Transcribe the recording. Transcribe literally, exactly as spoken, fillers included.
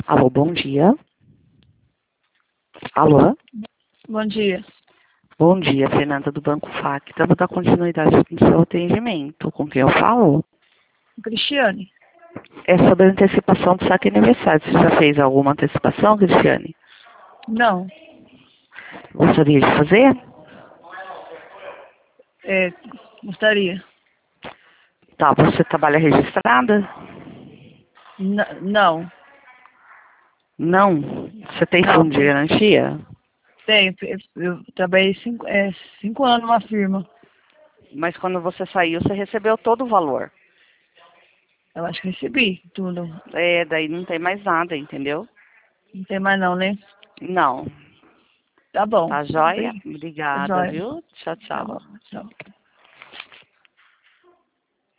Alô, bom dia. Alô? Bom dia. Bom dia, Fernanda do Banco F A C. Vamos dar continuidade no seu atendimento. Com quem eu falo? Cristiane. É sobre a antecipação do saque aniversário. Você já fez alguma antecipação, Cristiane? Não. Gostaria de fazer? É, gostaria. Tá, você trabalha registrada? N não. Não. Você tem Não. fundo de garantia? Tenho. Eu trabalhei cinco, é, cinco anos numa firma. Mas quando você saiu, você recebeu todo o valor. Eu acho que recebi tudo. É, daí não tem mais nada, entendeu? Não tem mais não, né? Não. Tá bom. Tá joia? Tá Obrigada, joia. viu? Tchau, Tá tchau. bom. Tchau.